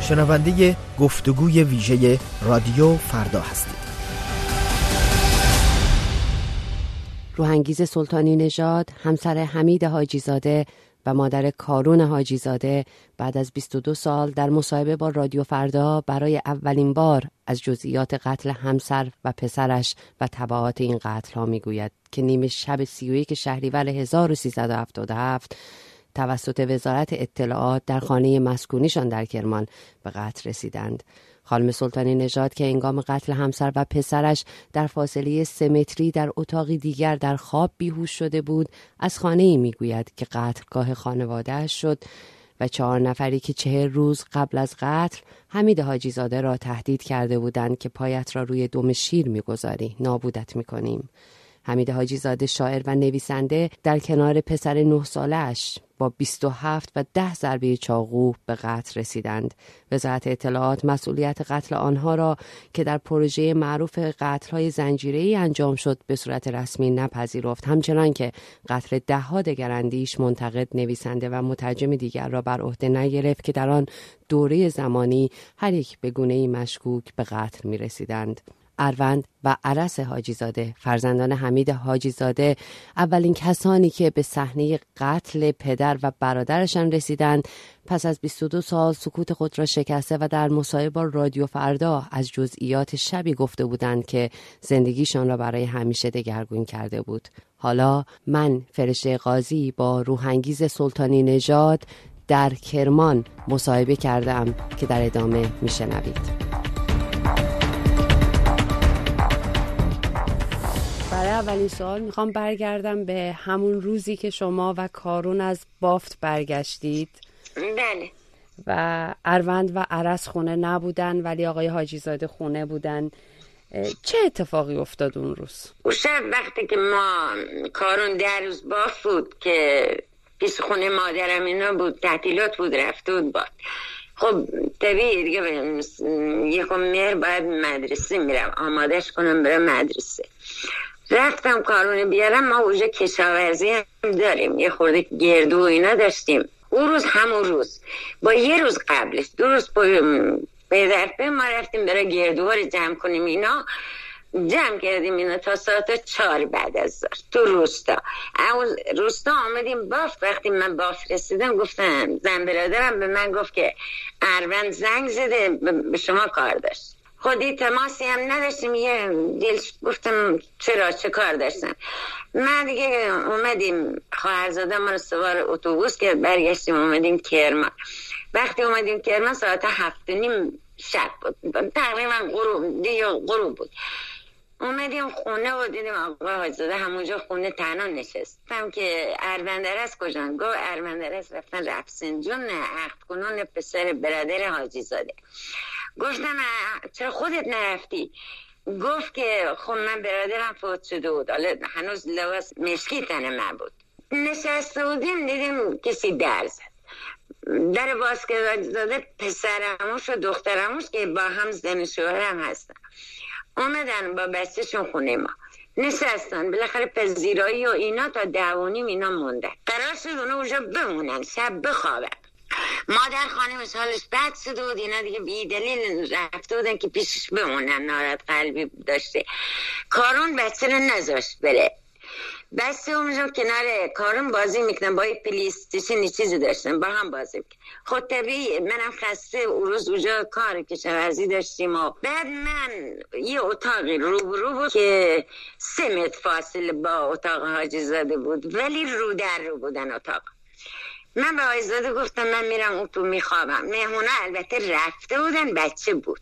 شنونده گفتگوی ویژه رادیو فردا هستید. روحانگیز سلطانی نژاد، همسر حمید حاجی‌زاده و مادر کارون حاجی‌زاده، بعد از 22 سال در مصاحبه با رادیو فردا برای اولین بار از جزئیات قتل همسر و پسرش و تبعات این قتل ها میگوید که نیمه شب 31 شهریور 1377 توسط وزارت اطلاعات در خانه مسکونیشان در کرمان به قتل رسیدند. خانم سلطانی نژاد که هنگام قتل همسر و پسرش در فاصله 3 متری در اتاقی دیگر در خواب بیهوش شده بود، از خانه‌ای میگوید که قتلگاه خانواده‌اش شد و 4 نفری که 40 روز قبل از قتل حمید حاجی‌زاده را تهدید کرده بودند که پایت را روی دم شیر میگذاری، نابودت میکنیم. حمید حاجی‌زاده شاعر و نویسنده در کنار پسر 9 ساله‌اش با 27 و 10 ضربه چاقو به قتل رسیدند. وزارت اطلاعات مسئولیت قتل آنها را که در پروژه معروف قتل‌های زنجیره‌ای انجام شد به صورت رسمی نپذیرفت، همچنان که قتل 10 دگر اندیش، منتقد، نویسنده و مترجم دیگر را بر عهده نگرفت که در آن دوره زمانی هر یک به گونه‌ای مشکوک به قتل می‌رسیدند. اروند و عرس حاجی‌زاده، فرزندان حمید حاجی‌زاده، اولین کسانی که به صحنه قتل پدر و برادرشان رسیدند، پس از 22 سال سکوت خود را شکسته و در مصاحبه با رادیو فردا از جزئیات شبی گفته بودند که زندگیشان را برای همیشه دگرگون کرده بود. حالا من فرشته قاضی با روحانگیز سلطانی نژاد در کرمان مصاحبه کردم که در ادامه میشنوید. برای اولین سوال میخوام برگردم به همون روزی که شما و کارون از بافت برگشتید. بله. و اروند و عرس خونه نبودن ولی آقای حاجی‌زاده خونه بودن. چه اتفاقی افتاد اون روز؟ اون شب وقتی که ما کارون 10 روز بافت بود که پیش خونه مادرم اینا بود، تعطیلات بود، رفته بود بافت. خب طبیعی دیگه یکم مهر باید مدرسه میرم، آمادش کنم برم مدرسه. رفتم کارونه بیارم. ما اونجا کشاورزی هم داریم، یه خورده گردو و اینا داشتیم. اون روز همون روز با یه روز قبلش 2 روز به ظرفه ما رفتیم برای گردوها رو جمع کنیم. اینا جمع کردیم اینا تا ساعت 4 بعد از ظهر تو روستا. اون روستا آمدیم بافت. وقتی من بافت رسیدم گفتم زن برادرم به من گفت که اروند زنگ زده به شما کار داشت. خودی تماسی هم نداشتیم. یه دل گفتم چرا، چه کار داشتن. من دیگه اومدیم، خواهرزاده ما رو سوار اتوبوس کرد، برگشتیم اومدیم کرمان. وقتی اومدیم کرمان ساعت 7:30 شب بود، تقریبا غروب بود. اومدیم خونه و دیدیم آقا حاجی‌زاده همونجا خونه تنها نشستم که اروندرس کجان؟ گفت اروندرس رفتن رفسنجون عقد کنون پسر برادر حاجی‌زاده. گفتم چرا خودت نرفتی؟ گفت که خب من برادرم فوت شده بود، حالا هنوز لباس مشکی تن من بود. نشسته بودیم دیدیم کسی در زد. در باز که حاجی‌زاده پسرموش و دخترموش که با هم زن شوهرم هستن اومدن با بچه‌شون خونه ما نشستن. بالاخره پذیرایی و اینا تا 10:30 اینا موندن. قرار شد اونا اونجا بمونن، شب بخوابن. مادر خانمش حالش بد شده بود، اینا دیگه بی دلیل رفته بودن که پیشش بمونن، ناراحت قلبی داشته. کارون بچه رو نذاشت بره. بچه اونجا کنار کارون بازی میکنن، با پلی استیشن چیزی داشتن با هم بازی میکنن. خود طبیعی منم خسته اون روز اونجا کار کشاورزی داشتیم و بعد من یه اتاقی روبرو بود که 3 متر فاصله با اتاق حاجی‌زاده بود ولی رو در رو بودن اتاق. من به حاجی‌زاده گفتم من میرم اون تو میخوابم. مهمونا البته رفته بودن، بچه بود.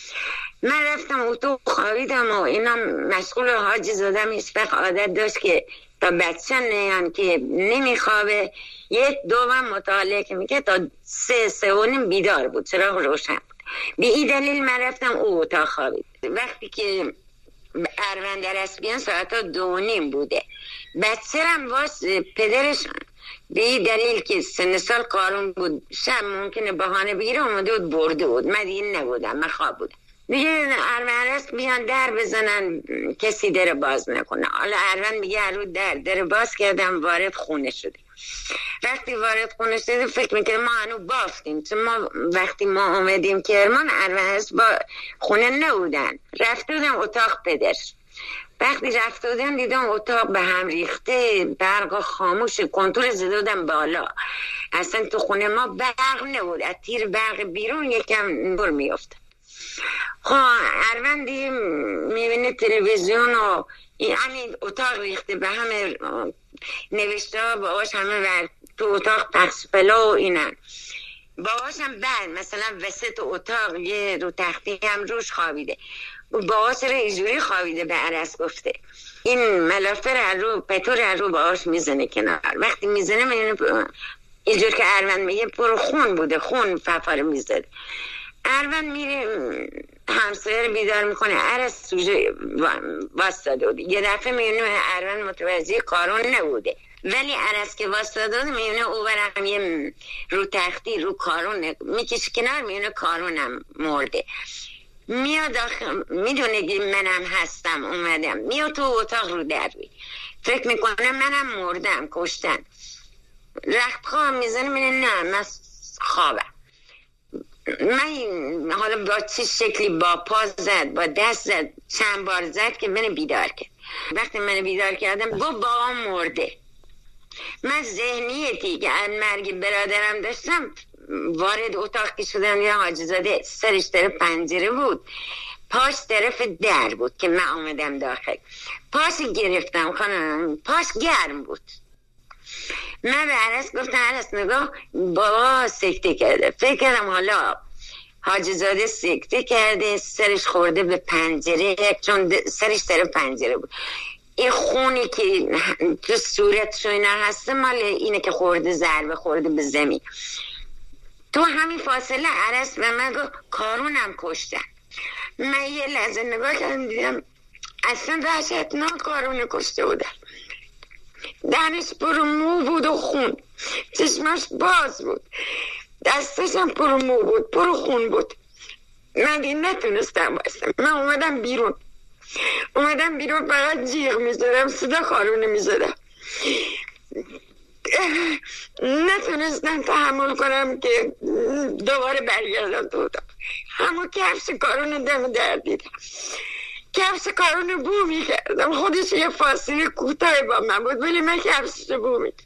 من رفتم اون تو خوابیدم و اینا مشغول. حاجی‌زاده هیچ وقت عادت داشت که تا بچه نیان که نمیخوابه 1-2 مطالعه که میگه تا 3-3:30 بیدار بود، چراغ روشن بود. به این دلیل من رفتم اون اتاق خوابید. وقتی که اروندرس بیان ساعتا 2:30 بوده. بچه هم واس پدرش به این دلیل که سن سال قارون بود شب ممکنه بهانه بگیره اومده بود برده بود. من دیگه نبودم، من خواب بودم. میگه اروندرس بیان در بزنن کسی در باز نکنه. حالا اروند میگه رو در باز کردم وارد خونه شده. وقتی وارد خونه شدیم فکر میکنم ما هنو بافتیم، چون ما وقتی ما اومدیم کرمان اروانش با خونه نبودن، رفته بودن اتاق پدرش. وقتی رفته بودن دیدم اتاق به هم ریخته، برق خاموش، کنتور زده بودن بالا، اصلا تو خونه ما برق نبود، از تیر برق بیرون یکم نور میافته. اروان دیگه میبینه تلویزیون و همین اتاق ریخته، به همه نوشته ها باباش همه تو اتاق پخش پلا و اینن. باباش هم بعد مثلا وسط اتاق یه رو تختی هم روش خوابیده. باباش رو اینجوری خوابیده به عرس گفته این ملافه رو پتور رو باباش میزنه کنار. وقتی میزنه میبینه اینجور که اروان میگه پر خون بوده، خون ففاره میزده. اروان میره همسایه رو بیدار میکنه، عرس سوژه واسطاده بوده. یه دفعه میبینه اروان متوجه کارون نبوده، ولی عرس که واسطاده بوده میبینه او برم یه رو تختی رو کارون میکشه کنار، میبینه کارونم مرده. میاد داخل، میدونه که منم هستم اومدم، میاد تو اتاق رو دروی، فکر میکنه منم مردم کشتن. رخت خواب میزنه میگه نه من خوابم. من حالا با چه شکلی با پا زد با دست زد چند بار زد که من بیدار کرد. وقتی من بیدار کردم گفت بابا مرده. من ذهنیتی که از مرگ برادرم داشتم وارد اتاق که شدم دیدم حاجی زاده سرش طرف پنجره بود، پاش طرف در بود که من آمدم داخل. پاش گرفتم خانم، پاش گرم بود. من به عرس گفتم عرس نگاه بابا سکته کرده. فکر کردم حالا حاجی زاده سکته کرده، سرش خورده به پنجره، چون سرش طرف پنجره بود. این خونی که تو صورتش اینا هسته مال اینه که خورده، ضربه خورده به زمین. تو همین فاصله عرس به من گفت کارونم کشتن. من یه لحظه نگاه کردم دیدم اصلا وحشتناک کارون کشته بودن. دهنش پر مو بود و خون، چشمش باز بود، دستش هم پر مو بود، پر خون بود. من دیگه نتونستم باشم. من اومدم بیرون فقط جیغ میزدم، صدا کارونه میزدم. نتونستم تحمل کنم که دوباره برگردم تو اتاق. همون کفش کارون دم در دیدم، کفش کارون بو میکردم. خودش یه فاصله کوتاه با من بود ولی من کفشش بو میکردم.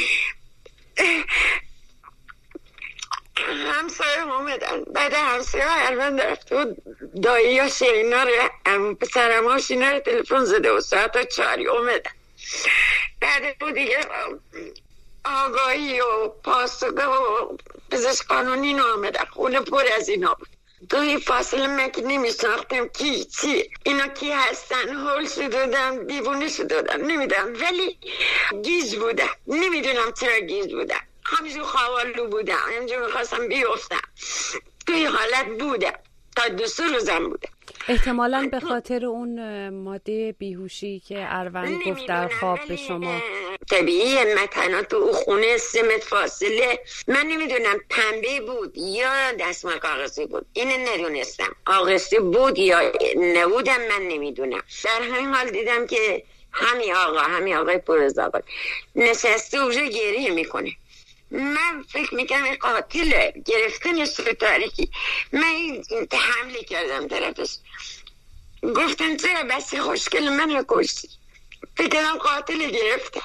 همسایه اومدن، بعد همسایه اروان رفته بود دایی ها شینا رو پسرماش اینا رو تلفن زده و ساعت 4 اومدن. بعد بود دیگه آگاهی و پاسگاه و پزشک قانونی نو آمدن، خونه پر از اینا بود. توی فاصله من که نمیشناختم کی چی اینا کی هستن، هول شدودم، دیوونه شدودم، نمیدونم، ولی گیج بودم. نمیدونم چرا گیج بودم، همینجور خوابالو بودم، همینجور میخواستم بیفتم. توی حالت بودم تا 2 روزم بودم. احتمالاً به خاطر اون ماده بیهوشی که اروان گفت در خواب به شما. طبیعی متنا تو خونه 3 متر فاصله، من نمیدونم پنبه بود یا دستمال کاغذی بود، اینو ندونستم. کاغذی بود یا نبودم من نمیدونم. در همین حال دیدم که همین آقای پرزاقل نشسته اونجا گریه میکنه. من فکر میکنم قاتله، گرفتنش به تاریکی. من حمله کردم طرفش، گفتن چرا بسی خوشگل منو کشتی؟ فکر کردم قاتل گرفتن.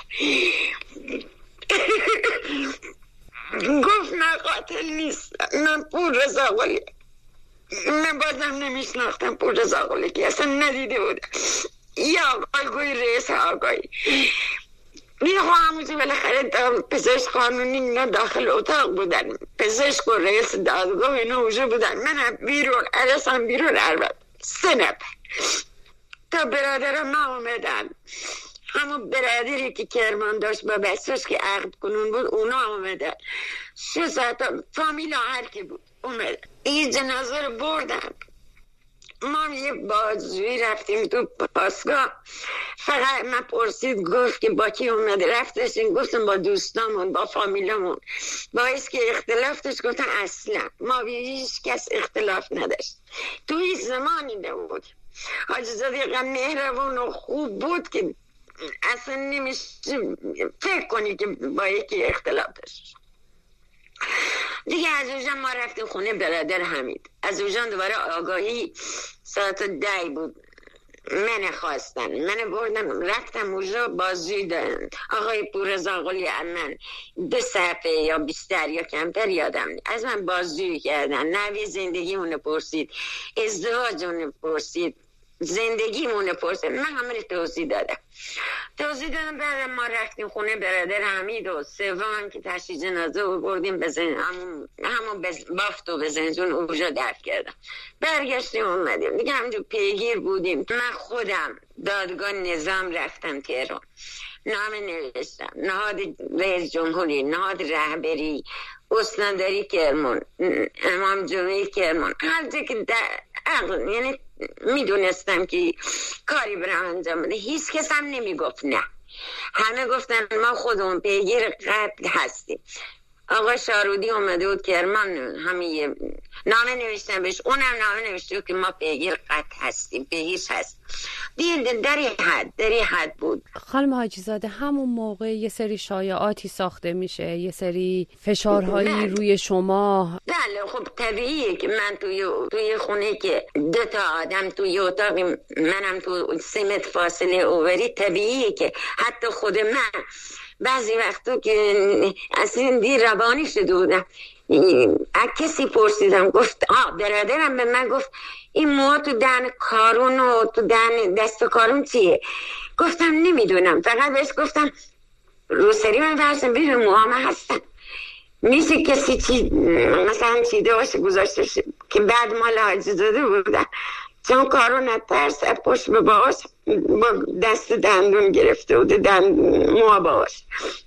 گفت من قاتل نیستم، من پورزاقلی. من بازم نمیشناختم پورزاقلی که اصلا ندیده بودم. یا آقای رئیس آقایی میخوا همونجا بالاخره پزشک قانونی اینا داخل اتاق بودن، پزشک و رئیس دادگاه اینا اونجا بودن، من بیرون، عرس هم بیرون. 3 نفر تا برادرم ما اومدن. همون برادری که کرمان داشت با بچه‌اش که عقد کنون بود اونا اومدن. 6 ساعت فامیل هر کی بود اومدن. این جنازه رو بردن. ما یه بازجویی رفتیم تو پاسگاه، فقط من پرسید گفت که با کی اومده، رفتشین گفتم با دوستامون، با فامیلمون. باعث که اختلاف داشت گفتم اصلا ما هیچ کس اختلاف نداشت. تو هیچ زمانی نبود. حاجی زاده مهربون و خوب بود که اصلا نمیشه فکر کنی که با یکی اختلاف داشت. دیگه از اونجا ما رفتیم خونه برادر حمید. از اونجا دوباره آگاهی ساعت 10 بود، من خواستن، من بردم رفتم اونجا بازجویی دارن. آقای پوررضا قلی من 2 صفحه یا بیشتر یا کمتر یادم نیست از من بازجویی کردن، نوی زندگیمونو پرسید، ازدواجمونو پرسید، زندگیمونو پرسید، من همه توضیح دادم. بعد ما رفتیم خونه برادر حمید و سوم که تشییع جنازه رو بردیم به همون بافت و به زنجون اونجا دفن کردم. برگشتیم اومدیم دیگه همونجور پیگیر بودیم. من خودم دادگاه نظام رفتم تهران، نامه نوشتم، نهاد رئیس جمهوری، نهاد رهبری، استانداری کرمان، امام جمعه کرمان، هر جا که عقل یعنی میدونستم که کاری برام انجام بده. هیچ کس هم نمیگفت نه، همه گفتن ما خودمون پیگیر قتل هستیم. آقا شارودی اومده بود کرمان، همه نامه نوشتن بهش، اونم نامه نوشته که ما پیگیر قتل هستیم، پیگیرش هست. در حد بود. خانم حاجی زاده همون موقع یه سری شایعاتی ساخته میشه، یه سری فشارهایی روی شما. بله خب طبیعیه که من توی خونه که 2 تا آدم توی اتاقی، منم تو 3 متر فاصله اوری، طبیعیه که حتی خود من بعضی وقتا که اصلا دیر روانی شده بودم، از کسی پرسیدم، گفت برادرم به من گفت این موها تو دهن کارون و تو دهن دست کارون چیه؟ گفتم نمیدونم، فقط بهش گفتم روسری من فرسم ببین موها من هستن، میشه کسی چی مثلا چیده باشه گذاشته باشه که بعد مال حاجی زاده بودن، چون کارون از ترس پشت به باش با دست دندون گرفته بوده، موها باش.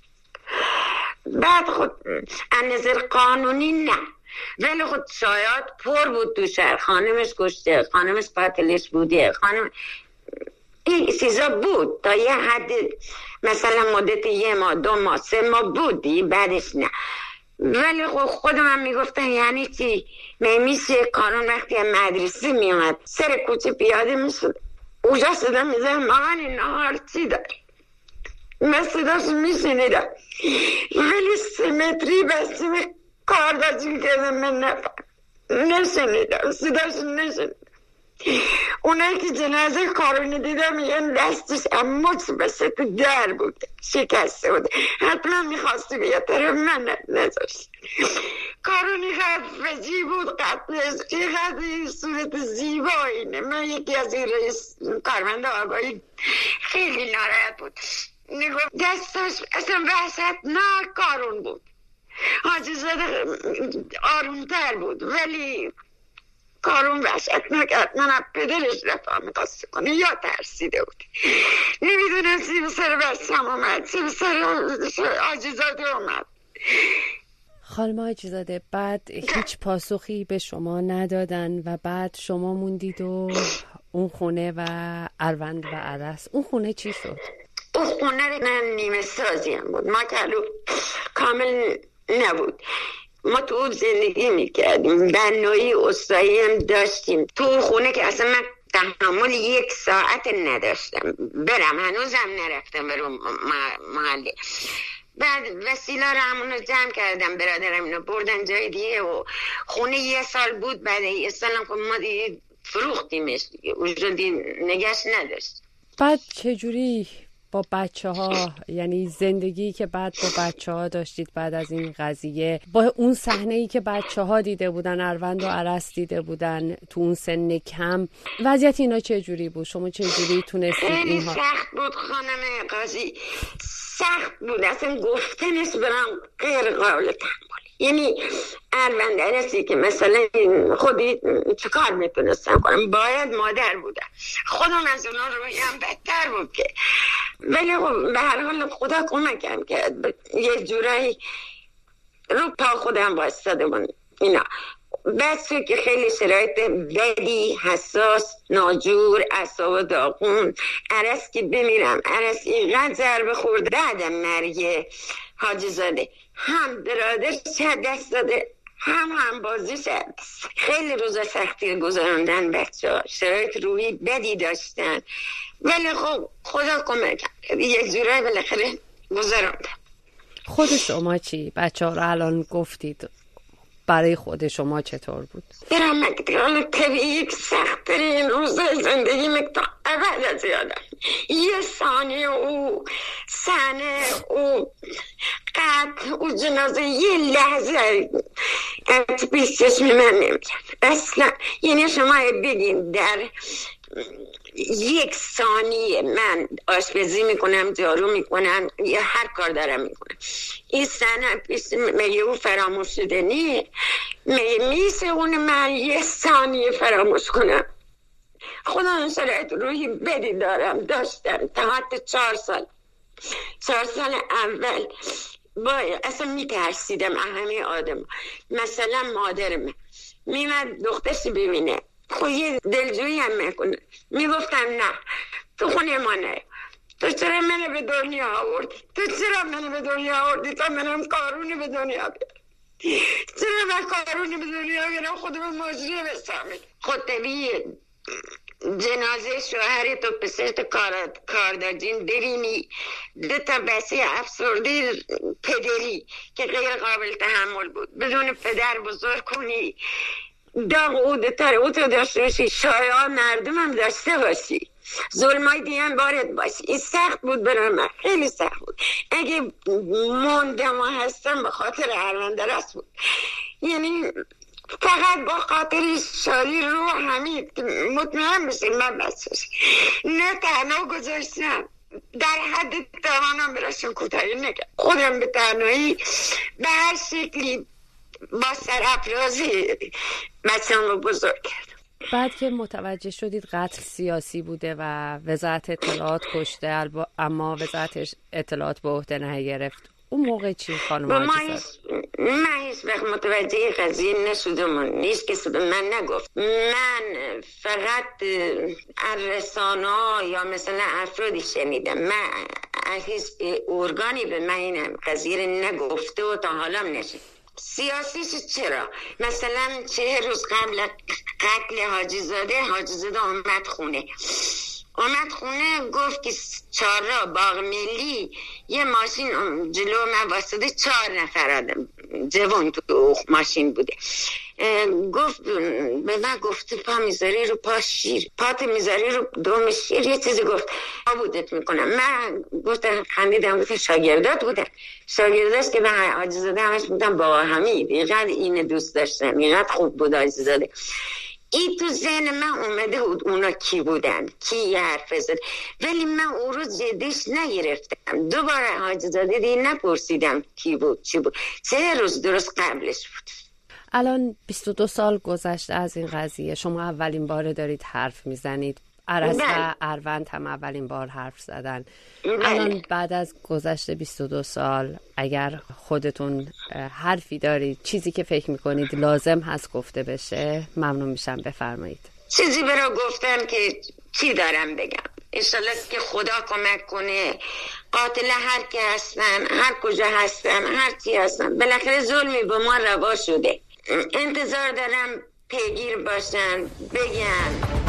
بعد خود از نظر قانونی نه، ولی خود شایعات پر بود تو شهر، خانمش کشته، خانمش قاتلش بوده، خانم این چیزا بود تا یه حد، مثلا مدت 1 ماه 2 ماه 3 ماه بودی، بعدش نه. ولی خود من میگفتن یعنی چی؟ میشه کارون وقتی هم مدرسه میومد سر کوچه پیاده میشد، اونجا صدا میزن مامان نهار چی داری؟ من صداش میشنیدم، ولی 3 متری بسته به کار داشتیم کردم، من نشنیدم، صداش نشنیدم. اونایی که جنازه کارونی دیدم میگن دستش اموچ بسته تو در بود، شکسته بود، حتما میخواستی بیاد طرف من نذاشت. کارونی خفجی بود، قطعش چقدر صورت زیبایی. من یکی از این رئیس کارمند آگاهی خیلی ناراحت بود، میگفت دستش اصلا وحشتناک کارون بود. حاجی زاده آرومتر بود ولی کارون وحشتناک. من از پدرش رفا میخواسته کنه یا ترسیده بود، نمیدونم سی به سر بستم اومد، سی به سر حاجی زاده اومد. خانم حاجی زاده بعد هیچ پاسخی به شما ندادن و بعد شما موندید و اون خونه و اروند و عرس. اون خونه چی شد؟ اون خونه من نیمه سازی هم بود، ما کامل نبود. ما تو زندگی میکردیم، بنایی استایی هم داشتیم تو خونه که اصلا من تحمل 1 ساعت نداشتم برم، هنوزم نرفتم برم محله. بعد وسیله رو همونو جمع کردم، برادرم اینو بردن جای دیگه و خونه 1 سال بود. بعد 1 سال هم ما دیگه فروختیمش دیگه، اونجا نگهش نداشت. بعد چجوری با بچه ها، یعنی زندگی که بعد با بچه ها داشتید بعد از این قضیه، با اون صحنه‌ای که بچه ها دیده بودن، اروند و عرس دیده بودن تو اون سن کم، وضعیت اینا چجوری بود؟ شما چجوری تونستید اینها؟ سخت بود خانم قاضی، سخت بود، اصلا گفتنش برام غیر قابل تحمل. یعنی اروند عرسی که مثلا خودی چه کار میتونستم کنم، باید مادر بودم، خودم از اونا رویم بدتر بود که، ولی به هر حال خدا کمکم کرد، یه جورایی رو پا خودم بایستاده بود اینا. بس که خیلی شرایط بدی، حساس، ناجور، اعصاب داغون. عرس که بمیرم، عرس اینقدر ضربه خورد بعد مرگ حاجی زاده، هم برادر چه دست داده، هم بازی شد. خیلی روز سختی گذراندن بچه ها، شرایط روحی بدی داشتن، ولی خب خدا کمک کرد، یک جورایی بالاخره گذراندن. خود شما چی؟ بچه ها رو الان گفتید، برای خود شما چطور بود؟ برام مگدران طبیعی سخت ترین روزای زندگی مکتا ابد از یادم. یه ثانیه او صحنه او قتل او جنازه یه لحظه از پیش چشم من نمیاد اصلا. یعنی شما بگین در یک ثانیه من آشپزی میکنم، جارو میکنم، یا هر کار دارم میکنم، این صحنه پیش میگه او فراموش شده نیه، میسه اون من یه ثانیه فراموش کنم. خدا این شرایط روحی بدی داشتم تا حتی 4 سال اول اصلا میترسیدم همه آدم. مثلا مادر من میمد دخترش ببینه خب یه دلجویی هم میکنه، میگفتم نه تو خونه ما نه، تو چرا منو به دنیا آوردی، تو چرا منو به دنیا آوردی تا منم قارونی به دنیا بیارم، چرا من قارونی به دنیا بیارم خودم مجری بسامید. خود طبیعی جنازه شوهر تو پسرت کاردارجین ببینی، 2 تا بچه افسرده پدری که غیر قابل تحمل بود بدون پدر بزرگ کنی، داغ او تو داشته باشی، شایعات مردم هم داشته باشی، ظلمای دیگه وارد باشی. این سخت بود برای من، خیلی سخت بود. اگه موندم و هستم به خاطر اروندرست بود، یعنی فقط با خاطر شادی رو حمید مطمئن بشیم من بسش نه تنها گذاشتم، در حد توانم براشون کوتاهی نکرد، خودم به تنهایی به هر شکلی با سرافرازی بچه‌ام رو بزرگ کرد. بعد که متوجه شدید قتل سیاسی بوده و وزارت اطلاعات کشته، اما وزارت اطلاعات به عهده نگرفت، اون موقع چی خانم حاجی‌زاده؟ من هیچ وقت متوجه قضیه نشدم، نیست که من نگفت. من فقط از رسانه‌ها یا مثلا افرادی شنیدم، من از هیچ ارگانی به من این قضیه نگفته و تا حالا نشد. سیاسیش چرا؟ مثلا 40 روز قبل قتل حاجی‌زاده اومد خونه گفت که 4 باغ ملی یه ماشین جلو من واسطه 4 نفر آدم جوان تو ماشین بوده. گفت به من گفت پا میذاری رو پا شیر، پات میذاری رو دوم شیر، یه چیزی گفت بودت میکنم. من گفتم خندیدم، گفتم شاگردات بودن، شاگرداست که من حاجی‌زاده همش بودم با حمید، اینقدر اینه دوست داشتم، اینقدر خوب بود حاجی‌زاده. این تو ذهن من اومده بود اونا کی بودن، کی حرف زد، ولی من اون رو جدیش نگرفتم. دوباره حاجی‌زاده دیگه نپرسیدم کی بود چی بود، 3 روز درست قبلش بود. الان 22 سال گذشته از این قضیه، شما اولین بار دارید حرف میزنید، عرض و اروند هم اولین بار حرف زدن. الان بعد از گذشته 22 سال اگر خودتون حرفی دارید، چیزی که فکر میکنید لازم هست گفته بشه، ممنون میشم بفرمایید. چیزی برای گفتن که چی دارم بگم، انشالله که خدا کمک کنه. قاتل هر کی هستن، هر کجا هستن، هر چی هستن، بالاخره ظلمی به ما روا شده. انتظار دارم پیگیر باشن، بگن